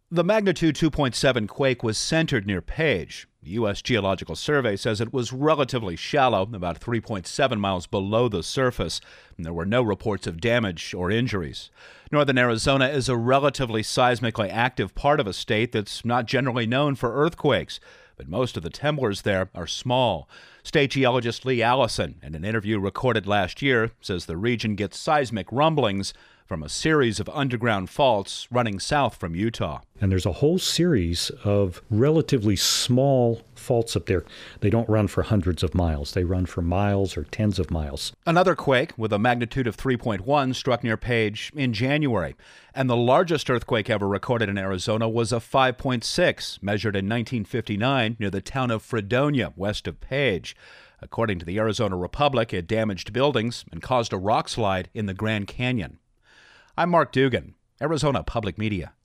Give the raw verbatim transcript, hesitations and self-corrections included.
The magnitude two point seven quake was centered near Page. The U S Geological Survey says it was relatively shallow, about three point seven miles below the surface, and there were no reports of damage or injuries. Northern Arizona is a relatively seismically active part of a state that's not generally known for earthquakes, but most of the temblors there are small. State geologist Lee Allison, in an interview recorded last year, says the region gets seismic rumblings from a series of underground faults running south from Utah. And there's a whole series of relatively small faults up there. They don't run for hundreds of miles. They run for miles or tens of miles. Another quake with a magnitude of three point one struck near Page in January. And the largest earthquake ever recorded in Arizona was a five point six, measured in nineteen fifty-nine near the town of Fredonia, west of Page. According to the Arizona Republic, it damaged buildings and caused a rock slide in the Grand Canyon. I'm Mark Dugan, Arizona Public Media.